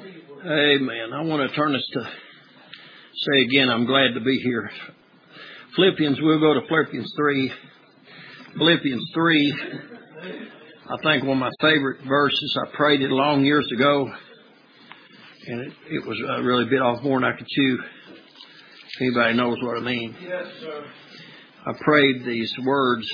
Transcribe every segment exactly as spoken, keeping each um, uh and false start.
Amen. I want to turn us to say again, I'm glad to be here. Philippians, we'll go to Philippians three. Philippians three, I think one of my favorite verses. I prayed it long years ago, and it, it was uh, really bit off more than I could chew. Anybody knows what I mean? Yes, sir. I prayed these words.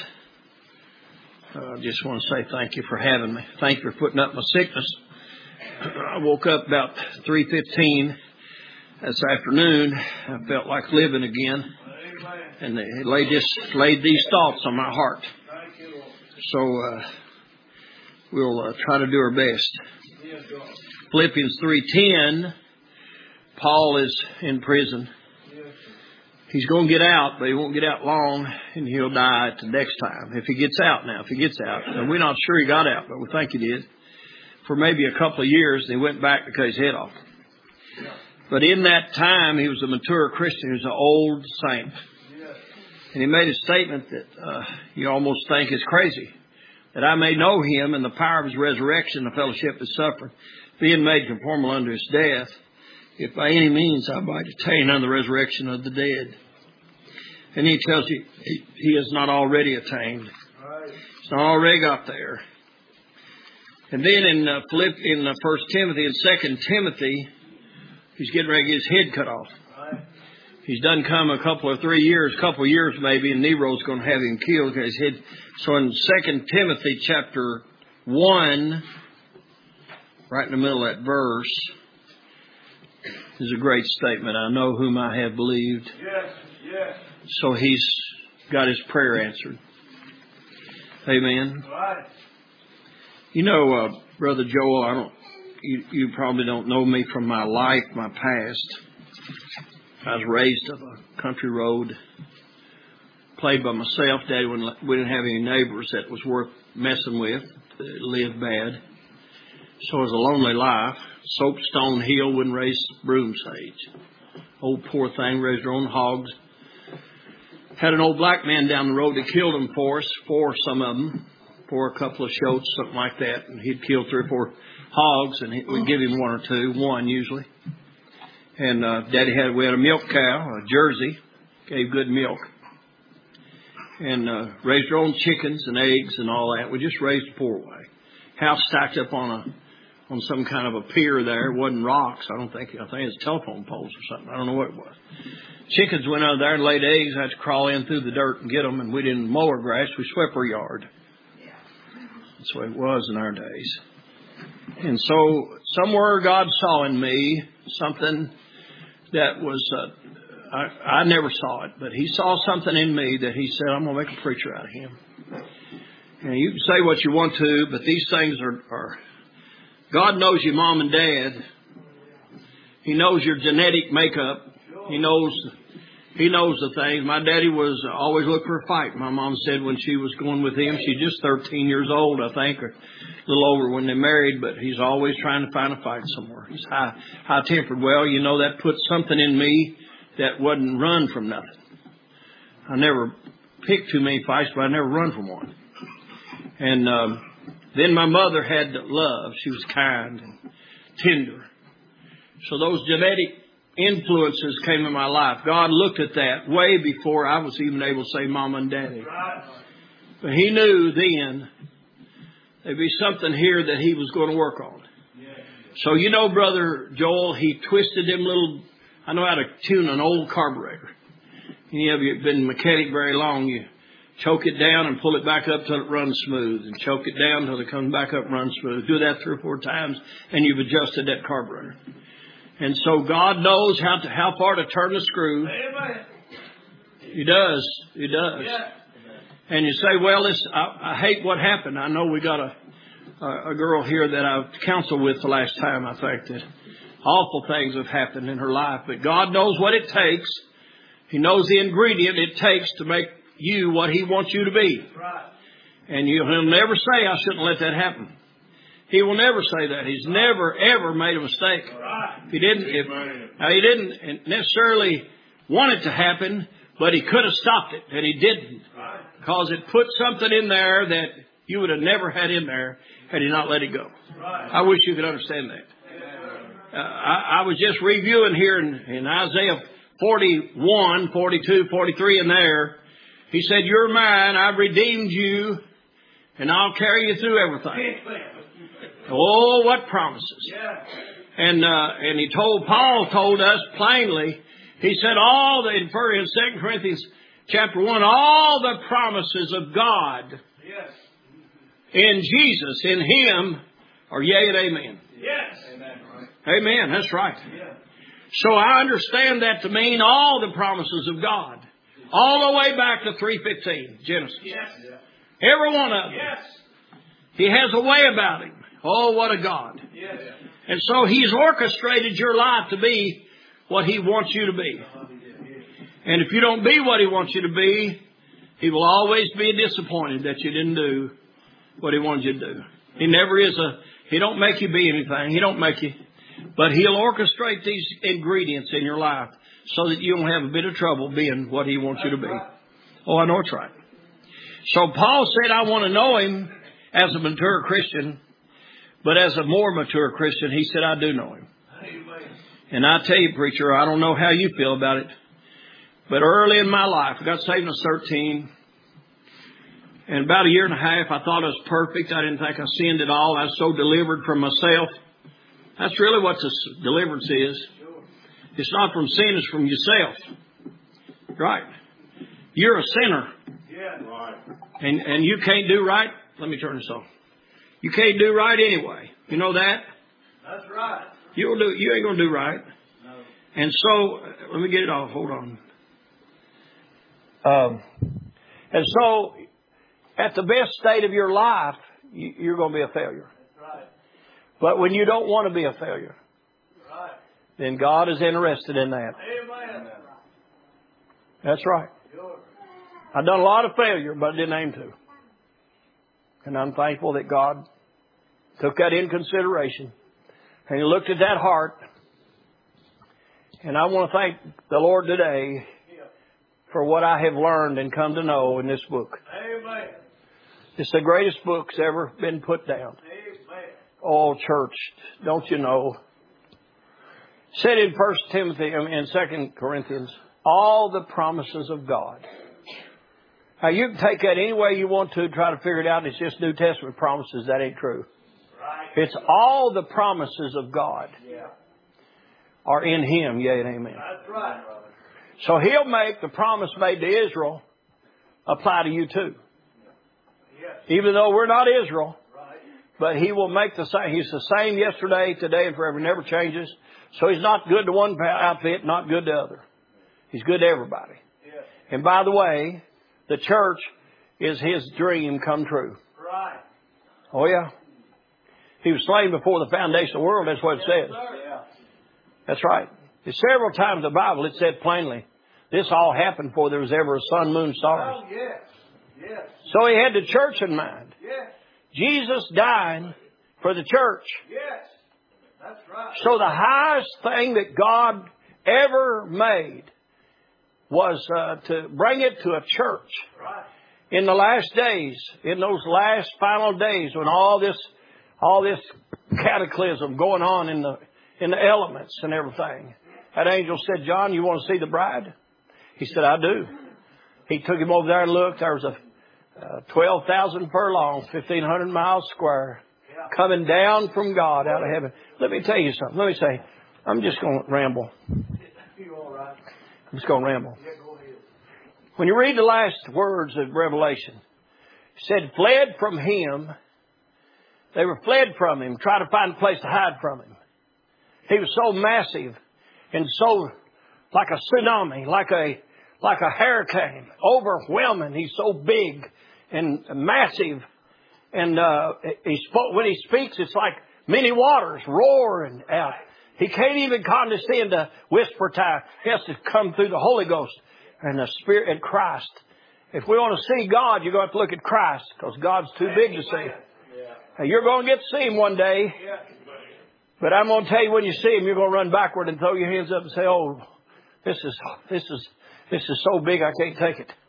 I uh, just want to say thank you for having me. Thank you for putting up my sickness. I woke up about three fifteen this afternoon. I felt like living again. And they laid, this, laid these thoughts on my heart. So uh, we'll uh, try to do our best. Philippians three ten, Paul is in prison. He's going to get out, but he won't get out long, and he'll die at the next time. If he gets out now, if he gets out. And we're not sure he got out, but we think he did. For maybe a couple of years, and he went back to cut his head off. But in that time, he was a mature Christian. He was an old saint. And he made a statement that uh, you almost think is crazy. That I may know him and the power of his resurrection, the fellowship of his suffering, being made conformable unto his death, if by any means I might attain unto the resurrection of the dead. And he tells you he, he has not already attained. He's not already got there. And then in uh, Philipp, in uh, First Timothy and Second Timothy, he's getting ready to get his head cut off. He's done come a couple or three years, couple of years maybe, and Nero's going to have him killed. His head. So in Second Timothy chapter one, right in the middle of that verse, is a great statement. I know whom I have believed. Yes, yes. So he's got his prayer answered. Amen. Right. You know, uh, Brother Joel, I don't. You, you probably don't know me from my life, my past. I was raised on a country road, played by myself. Daddy, wouldn't, we didn't have any neighbors that was worth messing with, that lived bad. So it was a lonely life. Soapstone Hill wouldn't raise broom sage. Old poor thing raised her own hogs. Had an old black man down the road that killed them for us, for some of them, for a couple of shoats, something like that. And he'd kill three or four hogs, and we'd give him one or two, one usually. And uh, Daddy had, we had a milk cow, a Jersey, gave good milk. And uh, raised our own chickens and eggs and all that. We just raised the poor way. House stacked up on a on some kind of a pier there. It wasn't rocks. I don't think, I think it was telephone poles or something. I don't know what it was. Chickens went out there and laid eggs. I had to crawl in through the dirt and get them. And we didn't mow our grass. We swept our yard. That's the way it was in our days. And so somewhere God saw in me something that was, uh, I, I never saw it, but he saw something in me that he said, I'm going to make a preacher out of him. And you can say what you want to, but these things are, are, God knows your mom and dad. He knows your genetic makeup. He knows, he knows the things. My daddy was always looking for a fight. My mom said when she was going with him, she's just thirteen years old, I think, or a little over when they married, but he's always trying to find a fight somewhere. He's high, high-tempered. Well, you know, that put something in me that wouldn't run from nothing. I never picked too many fights, but I never run from one. And um, then my mother had love. She was kind and tender. So those genetic influences came in my life. God looked at that way before I was even able to say mama and daddy. But he knew then there'd be something here that he was going to work on. So, you know, Brother Joel, he twisted them little, I know how to tune an old carburetor. Any of you have been mechanic very long, you choke it down and pull it back up till it runs smooth, and choke it down till it comes back up and runs smooth. Do that three or four times and you've adjusted that carburetor. And so God knows how to, how far to turn the screw. Amen. He does. He does. Yeah. And you say, well, this, I, I hate what happened. I know we got a, a, a girl here that I've counseled with the last time, I think, that awful things have happened in her life. But God knows what it takes. He knows the ingredient it takes to make you what He wants you to be. Right. And you, He'll never say, I shouldn't let that happen. He will never say that. He's never, ever made a mistake. Right. He didn't, if, now he didn't necessarily want it to happen, but He could have stopped it, and He didn't. Right. Because it put something in there that you would have never had in there had He not let it go. Right. I wish you could understand that. uh, I, I was just reviewing here in, in Isaiah forty-one, forty-two, forty-three in there. He said, you're mine, I've redeemed you, and I'll carry you through everything. Oh, what promises. And, uh, and he told, Paul told us plainly, he said all the, in Second Corinthians chapter one, all the promises of God in Jesus, in Him, are yea and amen. Yes. Amen. That's right. So I understand that to mean all the promises of God. All the way back to three fifteen, Genesis. Yes. Every one of them. Yes. He has a way about Him. Oh, what a God. Yes. And so He's orchestrated your life to be what He wants you to be. And if you don't be what He wants you to be, He will always be disappointed that you didn't do what He wanted you to do. He never is a, He don't make you be anything. He don't make you. But He'll orchestrate these ingredients in your life so that you don't have a bit of trouble being what He wants you to be. Oh, I know it's right. So Paul said, I want to know Him as a mature Christian, but as a more mature Christian, he said, I do know Him. And I tell you, preacher, I don't know how you feel about it, but early in my life, I got saved when I was thirteen. And about a year and a half, I thought I was perfect. I didn't think I sinned at all. I was so delivered from myself. That's really what this deliverance is. It's not from sin, it's from yourself. Right. You're a sinner. Yeah. Right. And, and you can't do right. Let me turn this off. You can't do right anyway. You know that? That's right. You'll do, you ain't going to do right. No. And so, let me get it off. Hold on. Um, and so, at the best state of your life, you, you're going to be a failure. That's right. But when you don't want to be a failure, Right. then God is interested in that. Amen. That's right. Sure. I've done a lot of failure, but I didn't aim to. And I'm thankful that God took that in consideration. And He looked at that heart. And I want to thank the Lord today for what I have learned and come to know in this book. Amen. It's the greatest book that's ever been put down. Amen. Oh, church, don't you know? Said in First Timothy, I mean, in Second Corinthians, all the promises of God. Now, you can take that any way you want to, try to figure it out. It's just New Testament promises. That ain't true. Right. It's all the promises of God Yeah. are in Him, yea and amen. That's right, brother. So He'll make the promise made to Israel apply to you too. Yes. Even though we're not Israel, Right. but He will make the same. He's the same yesterday, today, and forever. He never changes. So He's not good to one outfit, not good to the other. He's good to everybody. Yes. And by the way, the church is His dream come true. Right. Oh, yeah. He was slain before the foundation of the world. That's what it says. Yeah. That's right. It's several times in the Bible it said plainly, this all happened before there was ever a sun, moon, stars. Oh, yes. Yes. So He had the church in mind. Yes. Jesus died for the church. Yes. That's right. So the highest thing that God ever made was uh, to bring it to a church. Right. In the last days, in those last final days when all this, all this cataclysm going on in the, in the elements and everything. That angel said, John, you want to see the bride? He said, I do. He took him over there and looked. There was a uh, twelve thousand furlongs, fifteen hundred miles square, Yeah. coming down from God out of heaven. Let me tell you something. Let me say, I'm just going to ramble. You all right? I'm just going to ramble. Yeah, go ahead. When you read the last words of Revelation, it said, fled from Him. They were fled from Him, trying to find a place to hide from Him. He was so massive and so like a tsunami, like a like a hurricane, overwhelming. He's so big and massive. And uh, he spoke, when He speaks, it's like many waters roaring out. He can't even condescend to whisper time. He has to come through the Holy Ghost and the Spirit and Christ. If we want to see God, you're going to have to look at Christ, because God's too big to see. Yeah. Now, you're going to get to see Him one day. Yeah. But I'm going to tell you, when you see Him, you're going to run backward and throw your hands up and say, oh, this is, this is, this is so big I can't take it.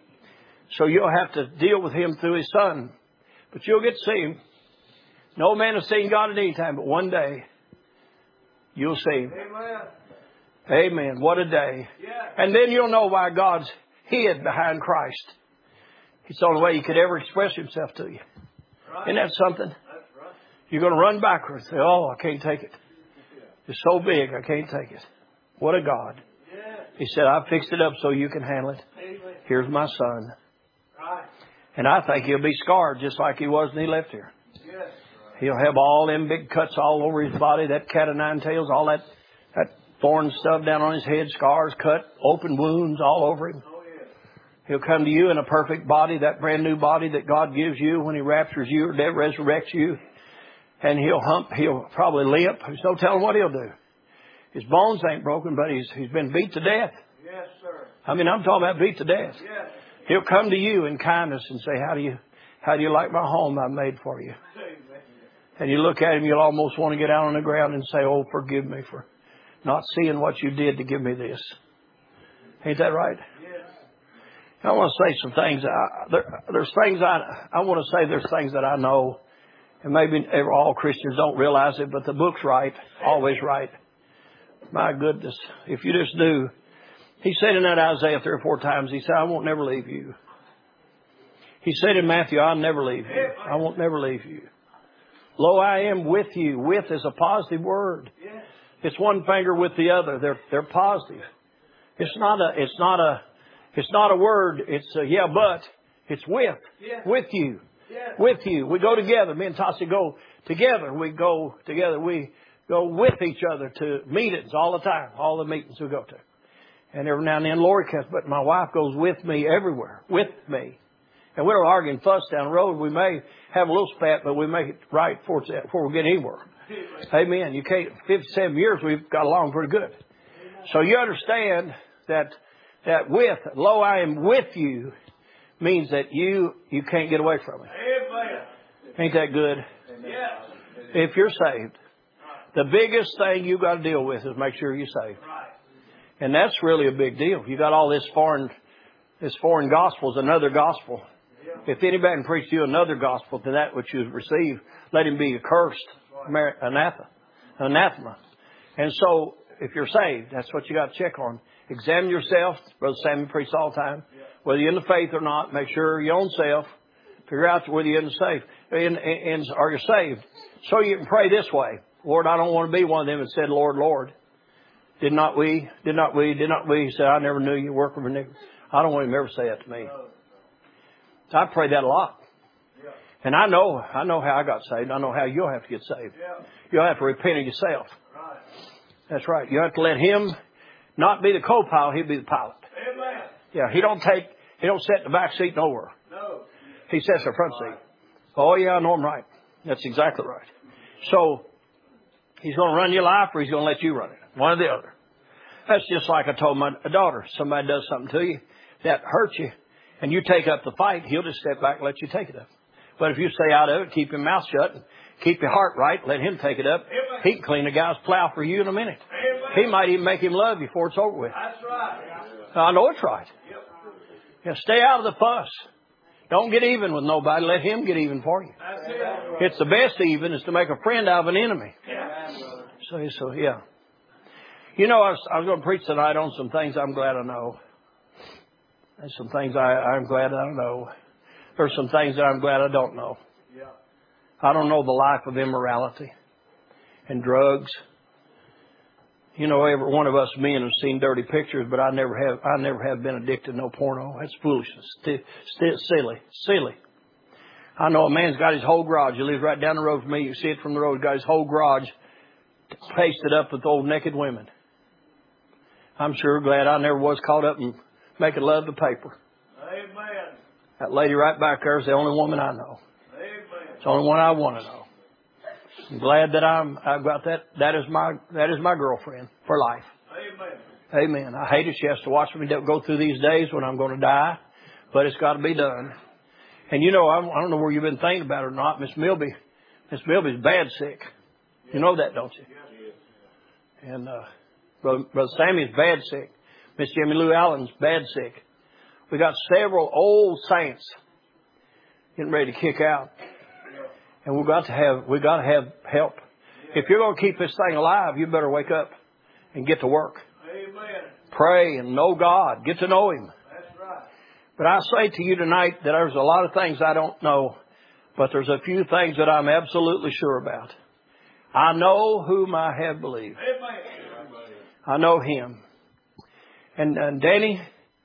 So you'll have to deal with Him through His Son. But you'll get to see Him. No man has seen God at any time, but one day You'll see Him. Amen. Amen. What a day. Yeah. And then you'll know why God's hid behind Christ. It's the only way He could ever express Himself to you. Right. Isn't that something? That's right. You're going to run backwards and say, oh, I can't take it. It's so big, I can't take it. What a God. Yeah. He said, I fixed it up so you can handle it. Amen. Here's my son. Right. And I think he'll be scarred just like he was when he left here. Yes. He'll have all them big cuts all over his body, that cat of nine tails, all that, that thorn stuff down on his head, scars, cut, open wounds all over him. Oh, yes. He'll come to you in a perfect body, that brand new body that God gives you when He raptures you or dead resurrects you. And he'll hump, he'll probably limp. There's no telling what he'll do. His bones ain't broken, but he's he's been beat to death. Yes, sir. I mean, I'm talking about beat to death. Yes. He'll come to you in kindness and say, how do you, how do you like my home I made for you? Amen. And you look at him, you'll almost want to get out on the ground and say, oh, forgive me for not seeing what you did to give me this. Ain't that right? Yes. I want to say some things. I, there, there's things I, I want to say there's things that I know. And maybe all Christians don't realize it, but the book's right. Always right. My goodness. If you just do. He said in that Isaiah three or four times, He said, I won't never leave you. He said in Matthew, I'll never leave you. I won't never leave you. Lo, I am with you. With is a positive word. Yes. It's one finger with the other. They're, they're positive. It's not a, it's not a, it's not a word. It's a yeah, but it's with, Yes. with you. Yes. With you. We go together. Me and Tassi go together. We go together. We go with each other to meetings all the time. All the meetings we go to. And every now and then Lori comes, but my wife goes with me everywhere. With me. And we don't argue and fuss down the road. We may have a little spat, but we make it right before, it's, before we get anywhere. Amen. Amen. You can't, fifty-seven years we've got along pretty good. Amen. So you understand that, that with, lo, I am with you, means that you, you can't get away from it. Amen. Ain't that good? Yes. If you're saved, the biggest thing you got to deal with is make sure you're saved. Right. And that's really a big deal. You got all this foreign, this foreign gospel is another gospel. If anybody can preach to you another gospel than that which you've received, let him be accursed, anathema, anathema. And so, if you're saved, that's what you got to check on. Examine yourself. Brother Samuel preaches all the time. Whether you're in the faith or not, make sure your own self. Figure out whether you're in the safe, in, in, in, are you saved. So you can pray this way. Lord, I don't want to be one of them that said, Lord, Lord. Did not we, did not we, did not we. He said, I never knew you, work with me. I don't want him to ever say that to me. So I pray that a lot. And I know, I know how I got saved. I know how you'll have to get saved. You'll have to repent of yourself. That's right. You have to let him not be the co-pilot, he'll be the pilot. Amen. Yeah, he don't take, he don't sit in the back seat nowhere. No. He sits in the front seat. Oh yeah, I know I'm right. That's exactly right. So, he's going to run your life or he's going to let you run it. One or the other. That's just like I told my daughter. Somebody does something to you that hurts you and you take up the fight, he'll just step back and let you take it up. But if you stay out of it, keep your mouth shut, keep your heart right, let him take it up, he can clean a guy's plow for you in a minute. He might even make him love you before it's over with. That's right. I know it's right. Yeah, stay out of the fuss. Don't get even with nobody. Let him get even for you. That's it. It's the best even is to make a friend out of an enemy. So, so yeah. You know, I was, I was going to preach tonight on some things I'm glad I know. There's some things I, I'm glad I know. There's some things that I'm glad I don't know. Yeah. I don't know the life of immorality and drugs. You know, every one of us men have seen dirty pictures, but I never have. I never have been addicted to no porno. That's foolishness. St- st- silly, silly. I know a man's got his whole garage. He lives right down the road from me. You see it from the road. He's got his whole garage pasted up with old naked women. I'm sure glad I never was caught up in making love to paper. Amen. That lady right back there is the only woman I know. Amen. It's the only one I want to know. I'm glad that I'm, I've got that. That is my, that is my girlfriend for life. Amen. Amen. I hate it. She has to watch me go through these days when I'm going to die, but it's got to be done. And you know, I don't know where you've been thinking about it or not. Miss Milby, Miss Milby's bad sick. You know that, don't you? And, uh, Brother, Brother Sammy's bad sick. Miss Jimmy Lou Allen's bad sick. We got several old saints getting ready to kick out. And we've got to have, we've got to have help. If you're going to keep this thing alive, you better wake up and get to work. Amen. Pray and know God. Get to know Him. That's right. But I say to you tonight that there's a lot of things I don't know, but there's a few things that I'm absolutely sure about. I know whom I have believed. Amen. I know Him. And, and Danny,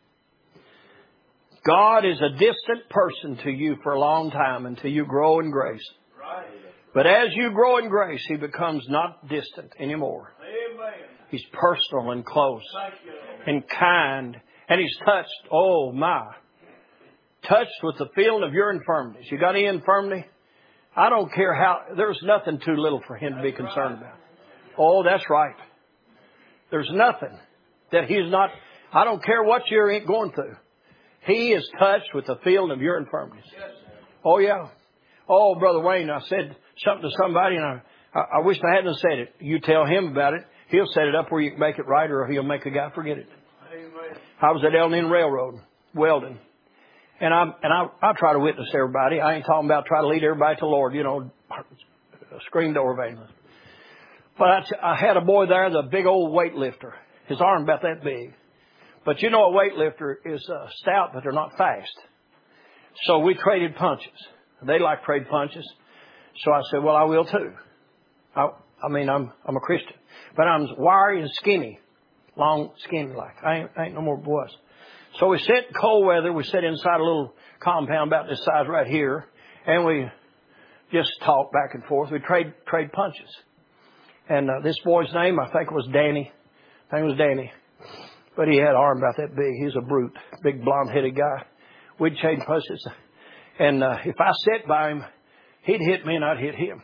God is a distant person to you for a long time until you grow in grace. Right. But as you grow in grace, He becomes not distant anymore. Amen. He's personal and close Thank you. and kind. And He's touched, oh my, touched with the feeling of your infirmities. You got any infirmity? I don't care how, there's nothing too little for Him to be concerned about. Oh, that's right. There's nothing that He's not, I don't care what you're going through. He is touched with the feeling of your infirmities. Oh, yeah. Oh, Brother Wayne, I said something to somebody, and I, I, I wish I hadn't said it. You tell him about it. He'll set it up where you can make it right, or he'll make a guy forget it. Amen. I was at El Nino Railroad, welding. And I and I, I try to witness everybody. I ain't talking about try to lead everybody to the Lord, you know, screen door evangelist. But I, I had a boy there, the big old weightlifter. His arm about that big. But you know, a weightlifter is uh, stout, but they're not fast. So we traded punches. They like trade punches. So I said, well, I will too. I, I mean, I'm I'm a Christian. But I'm wiry and skinny. Long, skinny like. I ain't, I ain't no more boys. So we sit in cold weather. We sit inside a little compound about this size right here. And we just talk back and forth. We trade trade punches. And uh, this boy's name, I think it was Danny. I think it was Danny. But he had an arm about that big. He was a brute. Big blonde-headed guy. We'd trade punches. And uh, if I sat by him, he'd hit me and I'd hit him.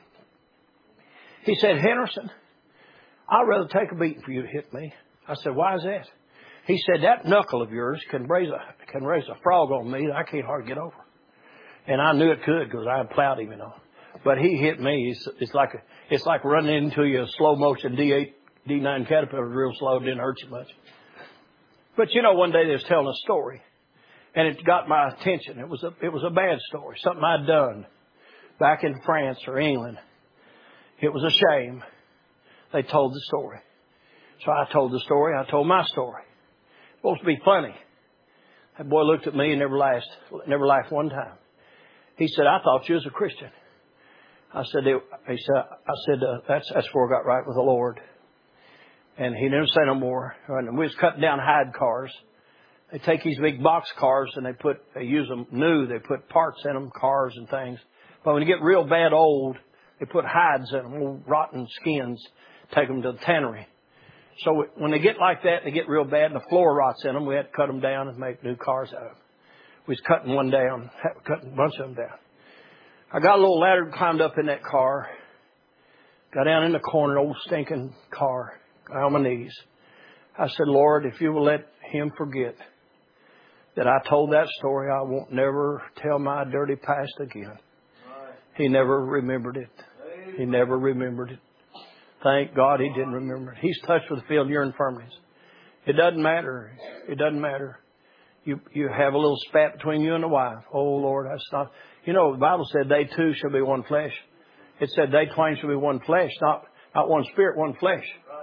He said, Henderson, I'd rather take a beating for you to hit me. I said, why is that? He said, that knuckle of yours can raise a can raise a frog on me that I can't hardly get over. And I knew it could because I had plowed him, you know. But he hit me. It's, it's like a, it's like running into you a slow motion D eight, D nine Caterpillar real slow. It didn't hurt you much. But you know, one day they was telling a story, and it got my attention. It was a it was a bad story, something I'd done back in France or England. It was a shame. They told the story. So I told the story. I told my story. Supposed to be funny. That boy looked at me and never laughed, never laughed one time. He said, I thought you was a Christian. I said, he said, I said, uh, that's, that's where I got right with the Lord. And he didn't say no more. And we was cutting down hide cars. They take these big box cars and they put, they use them new. They put parts in them, cars and things. But when they get real bad old, they put hides in them, old rotten skins, take them to the tannery. So when they get like that, they get real bad and the floor rots in them. We had to cut them down and make new cars out of them. We was cutting one down, cutting a bunch of them down. I got a little ladder, climbed up in that car, got down in the corner, old stinking car, got on my knees. I said, Lord, if you will let him forget that I told that story, I won't never tell my dirty past again. He never remembered it. He never remembered it. Thank God he didn't remember it. He's touched with the field of your infirmities. It doesn't matter. It doesn't matter. You you have a little spat between you and the wife. Oh, Lord, that's not... You know, the Bible said they two shall be one flesh. It said they twain shall be one flesh, not, not one spirit, one flesh.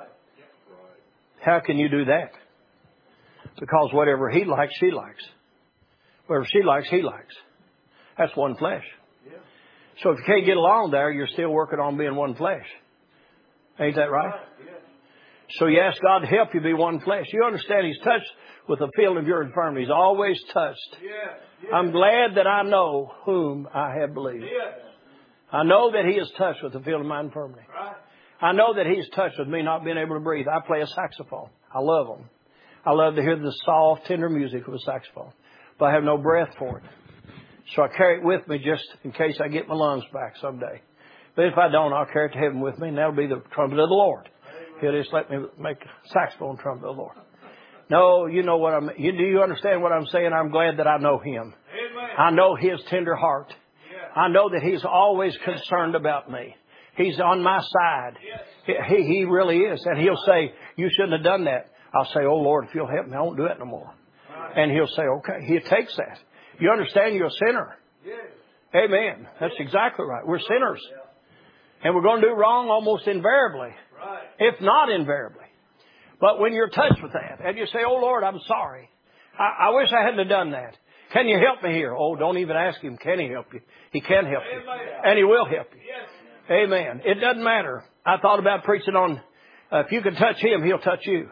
How can you do that? Because whatever he likes, she likes. Whatever she likes, he likes. That's one flesh. So if you can't get along there, you're still working on being one flesh. Ain't that right? So you ask God to help you be one flesh. You understand He's touched with the feeling of your infirmity. He's always touched. I'm glad that I know whom I have believed. I know that He is touched with the feeling of my infirmity. I know that He's touched with me not being able to breathe. I play a saxophone. I love them. I love to hear the soft, tender music of a saxophone. But I have no breath for it. So I carry it with me just in case I get my lungs back someday. But if I don't, I'll carry it to heaven with me, and that'll be the trumpet of the Lord. He'll just let me make a saxophone trumpet of the Lord. No, you know what I'm... You, do you understand what I'm saying? I'm glad that I know Him. Amen. I know His tender heart. Yeah. I know that He's always concerned about me. He's on my side. Yes. He, he really is. And He'll say, you shouldn't have done that. I'll say, oh, Lord, if you'll help me, I won't do it no more. Right. And He'll say, okay. He takes that. You understand you're a sinner. Yes. Amen. That's exactly right. We're sinners. And we're going to do wrong almost invariably, Right. if not invariably. But when you're touched with that, and you say, oh, Lord, I'm sorry. I, I wish I hadn't have done that. Can you help me here? Oh, don't even ask Him. Can He help you? He can help you. Amen. And He will help you. Yes. Amen. It doesn't matter. I thought about preaching on, uh, if you can touch Him, He'll touch you.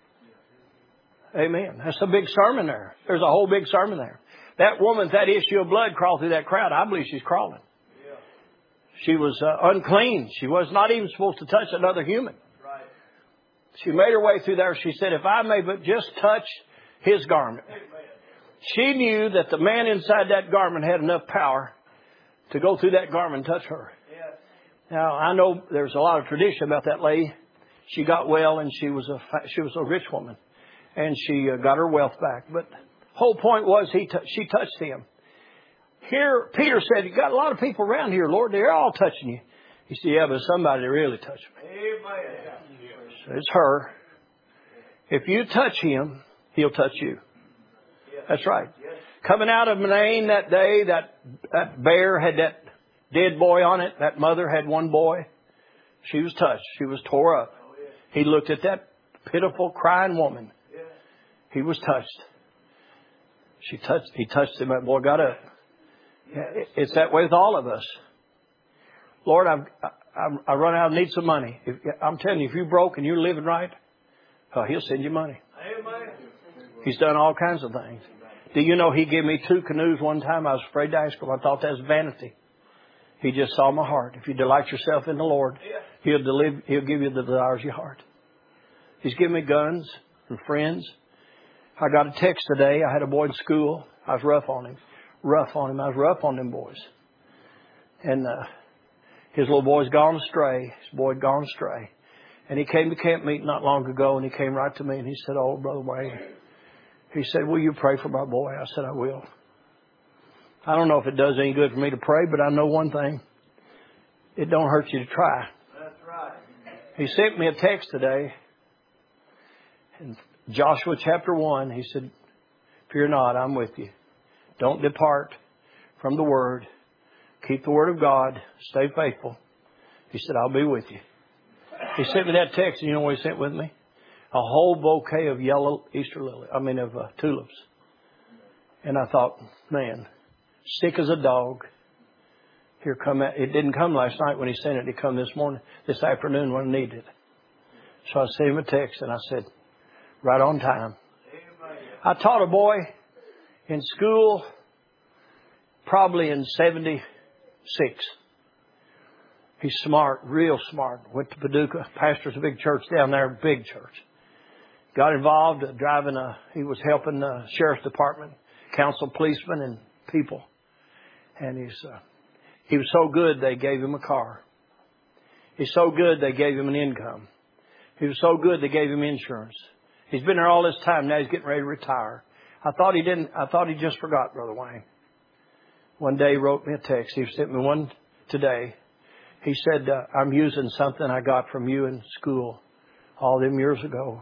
Amen. That's a big sermon there. There's a whole big sermon there. That woman, that issue of blood crawled through that crowd. I believe she's crawling. Yeah. She was uh, unclean. She was not even supposed to touch another human. Right. She made her way through there. She said, if I may but just touch His garment. Amen. She knew that the man inside that garment had enough power to go through that garment and touch her. Yes. Now, I know there's a lot of tradition about that lady. She got well, and she was a she was a rich woman, and she uh, got her wealth back. But the whole point was he t- she touched him. Here, Peter said, "You got a lot of people around here, Lord. They're all touching you." He said, "Yeah, but somebody really touched me. Amen. So it's her. If you touch Him, He'll touch you." That's right. Yes. Coming out of Maine that day, that, that bear had that dead boy on it. That mother had one boy. She was touched. She was tore up. Oh, yes. He looked at that pitiful, crying woman. Yes. He was touched. She touched. He touched him. That boy got up. Yes. It's that way with all of us. Lord, I've, I, I run out and need some money. If, I'm telling you, if you're broke and you're living right, uh, He'll send you money. Amen. He's done all kinds of things. Do you know He gave me two canoes one time? I was afraid to ask Him. I thought that was vanity. He just saw my heart. If you delight yourself in the Lord, He'll, deliver, he'll give you the desires of your heart. He's given me guns and friends. I got a text today. I had a boy in school. I was rough on him. Rough on him. I was rough on them boys. And uh, his little boy's gone astray. His boy had gone astray. And he came to camp meeting not long ago, and he came right to me, and he said, "Oh, Brother Wayne," he said, "will you pray for my boy?" I said, "I will." I don't know if it does any good for me to pray, but I know one thing. It don't hurt you to try. That's right. He sent me a text today. In Joshua chapter one, he said, "Fear not, I'm with you. Don't depart from the Word. Keep the Word of God. Stay faithful." He said, "I'll be with you." He sent me that text, and you know what He sent with me? A whole bouquet of yellow Easter lily. I mean, of uh, tulips. And I thought, man, sick as a dog. Here come that. It didn't come last night when he sent it. It come this morning, this afternoon when I needed it. So I sent him a text, and I said, right on time. Amen. I taught a boy in school probably in seventy-six. He's smart, real smart. Went to Paducah, pastors a big church down there, big church. Got involved uh, driving a, he was helping the sheriff's department, counsel policemen and people. And he's, uh, he was so good they gave him a car. He's so good they gave him an income. He was so good they gave him insurance. He's been there all this time. Now he's getting ready to retire. I thought he didn't, I thought he just forgot, Brother Wayne. One day he wrote me a text. He sent me one today. He said, uh, "I'm using something I got from you in school all them years ago."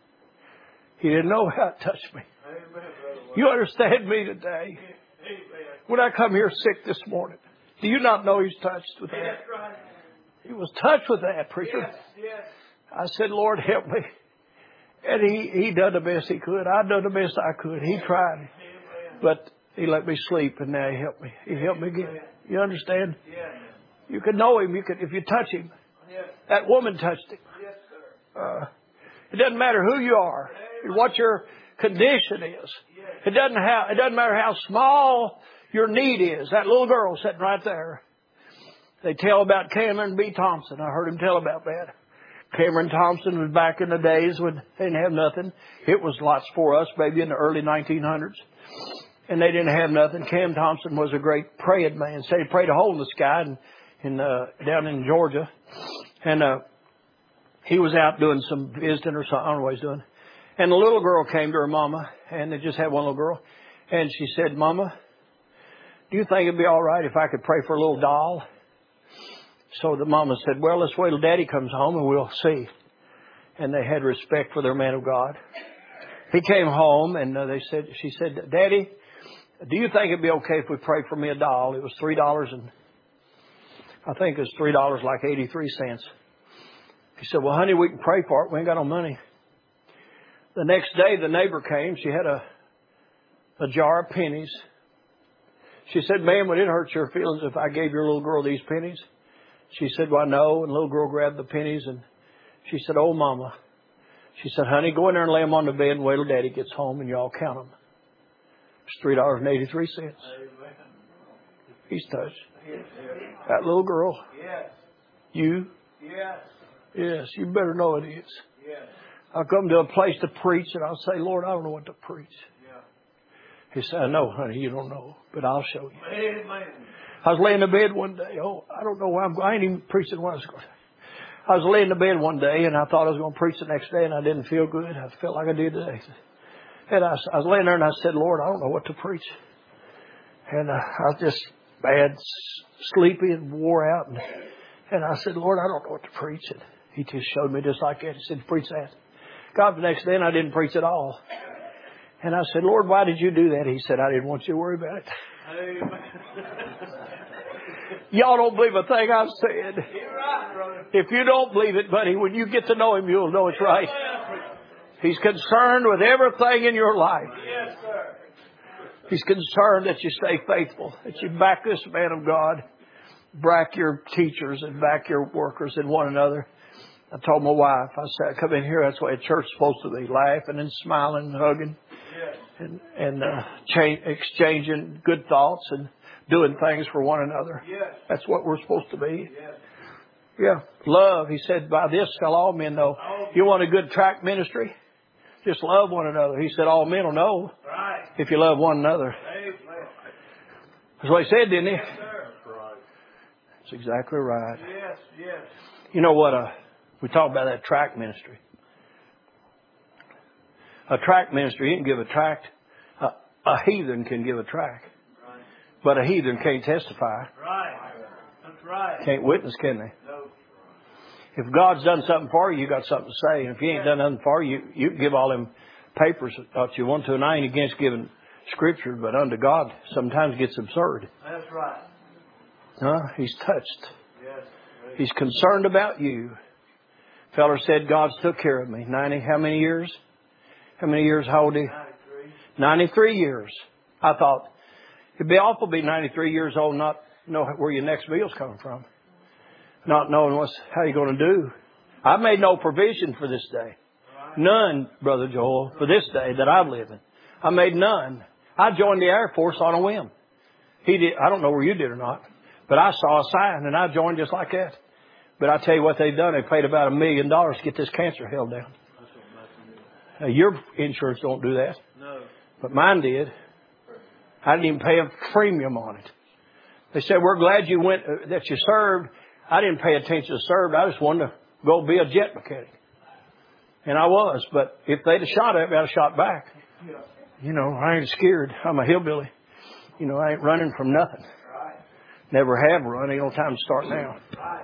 He didn't know how it touched me. Amen, Brother Wayne. You understand me today? Amen. When I come here sick this morning, do you not know He's touched with that? That's right. He was touched with that, preacher. Yes, yes. I said, "Lord, help me." And he, he done the best he could. I done the best I could. He tried. Amen. But He let me sleep, and now He helped me. He helped me again. You understand? Yes. You could know Him. You could, if you touch Him. Yes. That woman touched Him. Yes, sir. Uh, it doesn't matter who you are, what your condition is. It doesn't have, it doesn't matter how small your need is. That little girl sitting right there. They tell about Cameron B. Thompson. I heard him tell about that. Cameron Thompson was back in the days when they didn't have nothing. It was lots for us, maybe in the early nineteen hundreds. And they didn't have nothing. Cam Thompson was a great praying man. Said he prayed a hole in the sky in, in uh, down in Georgia. And uh, he was out doing some visiting or something. I don't know what he's doing. And the little girl came to her mama, and they just had one little girl. And she said, "Mama, do you think it'd be all right if I could pray for a little doll?" So the mama said, "Well, let's wait till Daddy comes home and we'll see." And they had respect for their man of God. He came home, and uh, they said, she said, "Daddy, do you think it'd be okay if we pray for me a doll?" It was three dollars and I think it was three dollars like eighty-three cents. He said, well, honey, we can pray for it. We ain't got no money. The next day, the neighbor came. She had a, a jar of pennies. She said, ma'am, would it hurt your feelings if I gave your little girl these pennies? She said, well, no. And the little girl grabbed the pennies and she said, oh, Mama. She said, honey, go in there and lay them on the bed and wait till Daddy gets home and y'all count them. It's three dollars and eighty-three cents. He's touched. That little girl. Yes. You. Yes. Yes, you better know it is. Yes. I'll come to a place to preach and I'll say, Lord, I don't know what to preach. Yeah. He said, I know, honey, you don't know, but I'll show you. Amen. I was laying in bed one day. Oh, I don't know why I'm going. I ain't even preaching what I was going to. I was laying in bed one day and I thought I was going to preach the next day and I didn't feel good. I felt like I did today. And I, I was laying there and I said, Lord, I don't know what to preach. And uh, I was just bad, sleepy and wore out. And, and I said, Lord, I don't know what to preach. And he just showed me just like that. He said, preach that. God, the next day and I didn't preach at all. And I said, Lord, why did you do that? He said, I didn't want you to worry about it. Y'all don't believe a thing I've said. You're right, brother. If you don't believe it, buddy, when you get to know him, you'll know it's right. He's concerned with everything in your life. Yes, sir. He's concerned that you stay faithful, that you back this man of God, back your teachers and back your workers and one another. I told my wife, I said, I come in here, that's the way a church is supposed to be, laughing and smiling and hugging. Yes. And, and uh, cha- exchanging good thoughts and doing things for one another. Yes. That's what we're supposed to be. Yes. Yeah. Love, he said, by this shall all men know. You want a good tract ministry? Just love one another. He said, all men will know Right. if you love one another. Amen. That's what he said, didn't he? Yes, sir. Right. That's exactly right. Yes, yes. You know what? Uh, we talk about that tract ministry. A tract ministry, you can give a tract. A, a heathen can give a tract. Right. But a heathen can't testify. Right. That's right. Can't witness, can they? No. If God's done something for you, you got something to say. And if He ain't done nothing for you, you can give all them papers that you want to. And I ain't against giving Scripture, but unto God sometimes gets absurd. That's right. Huh? He's touched. Yes. He's concerned about you. Feller said, God's took care of me. Ninety, how many years? How many years? How old are you? ninety-three. Ninety-three years. I thought it'd be awful to be ninety-three years old, and not know where your next meal's coming from, not knowing what's how you're going to do. I made no provision for this day, none, Brother Joel, for this day that I'm living. I made none. I joined the Air Force on a whim. He did. I don't know where you did or not, but I saw a sign and I joined just like that. But I tell you what they've done. They paid about a million dollars to get this cancer held down. Now, your insurance don't do that. No. But mine did. I didn't even pay a premium on it. They said, we're glad you went, uh, that you served. I didn't pay attention to serve. I just wanted to go be a jet mechanic. And I was. But if they'd have shot at me, I'd have shot back. Yeah. You know, I ain't scared. I'm a hillbilly. You know, I ain't running from nothing. Right. Never have run. Ain't no time to start now. Right.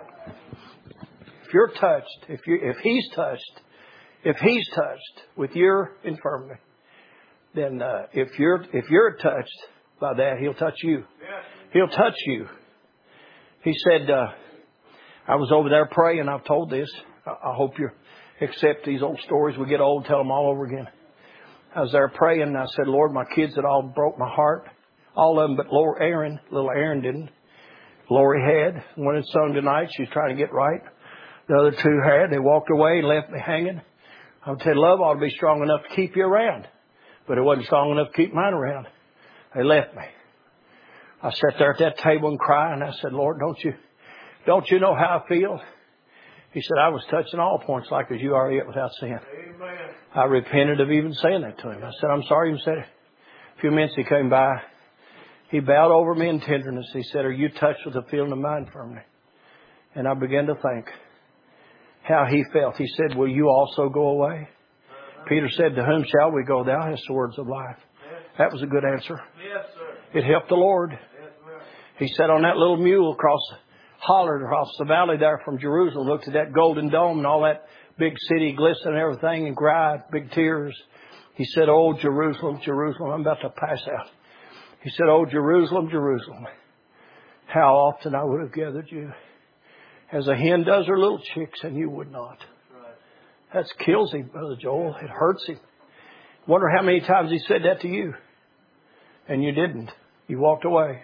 If you're touched, if you, if He's touched, if He's touched with your infirmity, then uh, if you're if you're touched by that, He'll touch you. Yes. He'll touch you. He said, uh, I was over there praying. I've told this. I, I hope you accept these old stories. We get old, tell them all over again. I was there praying, and I said, Lord, my kids had all broke my heart. All of them but Laura Aaron. Little Aaron didn't. Lori had. One had sung tonight. She's trying to get right. The other two had. They walked away and left me hanging. I said, love ought to be strong enough to keep you around. But it wasn't strong enough to keep mine around. They left me. I sat there at that table and cried, and I said, Lord, don't you, don't you know how I feel? He said, I was touching all points like as you are yet without sin. Amen. I repented of even saying that to him. I said, I'm sorry you said it. A few minutes he came by. He bowed over me in tenderness. He said, are you touched with the feeling of my infirmity? And I began to think how he felt. He said, will you also go away? Uh-huh. Peter said, to whom shall we go? Thou hast the words of life. Yes. That was a good answer. Yes, sir. It helped the Lord. Yes, sir. He sat on that little mule across, hollered across the valley there from Jerusalem, looked at that golden dome and all that big city glistening and everything and cried big tears. He said, oh, Jerusalem, Jerusalem, I'm about to pass out. He said, oh, Jerusalem, Jerusalem, how often I would have gathered you as a hen does her little chicks, and you would not. That kills him, Brother Joel. It hurts him. Wonder how many times he said that to you, and you didn't. You walked away.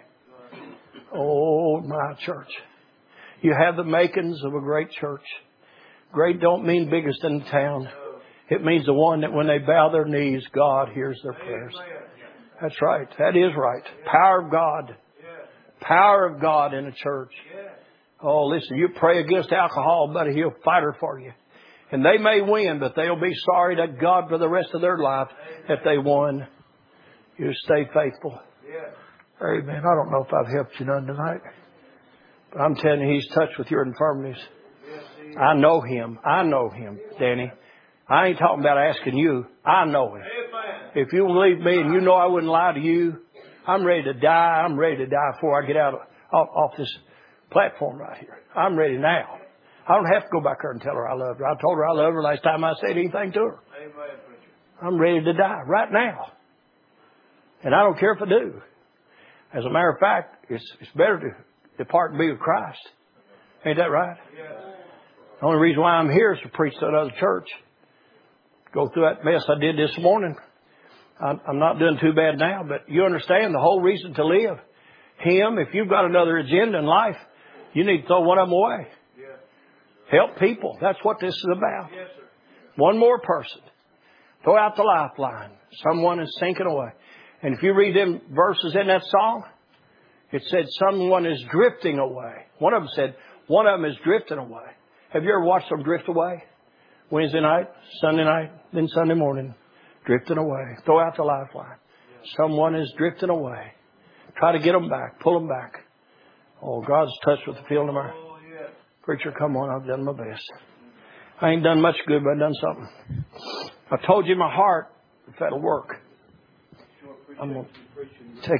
Oh, my church. You have the makings of a great church. Great don't mean biggest in the town. It means the one that when they bow their knees, God hears their prayers. That's right. That is right. Power of God. Power of God in a church. Oh, listen, you pray against alcohol, buddy, He'll fight her for you. And they may win, but they'll be sorry to God for the rest of their life that they won. You stay faithful. Amen. I don't know if I've helped you none tonight. But I'm telling you, He's touched with your infirmities. I know Him. I know Him, Danny. I ain't talking about asking you. I know Him. If you believe me and you know I wouldn't lie to you, I'm ready to die. I'm ready to die before I get out of, off, off this platform right here. I'm ready now. I don't have to go back there and tell her I love her. I told her I love her last time I said anything to her. I'm ready to die right now. And I don't care if I do. As a matter of fact, it's, it's better to depart and be with Christ. Ain't that right? The only reason why I'm here is to preach to another church. Go through that mess I did this morning. I'm, I'm not doing too bad now, but you understand the whole reason to live. Him, if you've got another agenda in life, you need to throw one of them away. Help people. That's what this is about. One more person. Throw out the lifeline. Someone is sinking away. And if you read them verses in that song, it said someone is drifting away. One of them said, one of them is drifting away. Have you ever watched them drift away? Wednesday night, Sunday night, then Sunday morning. Drifting away. Throw out the lifeline. Someone is drifting away. Try to get them back. Pull them back. Oh, God's touched with the feeling of our... Preacher, come on, I've done my best. I ain't done much good, but I've done something. I told you my heart, if that'll work. I'm going to take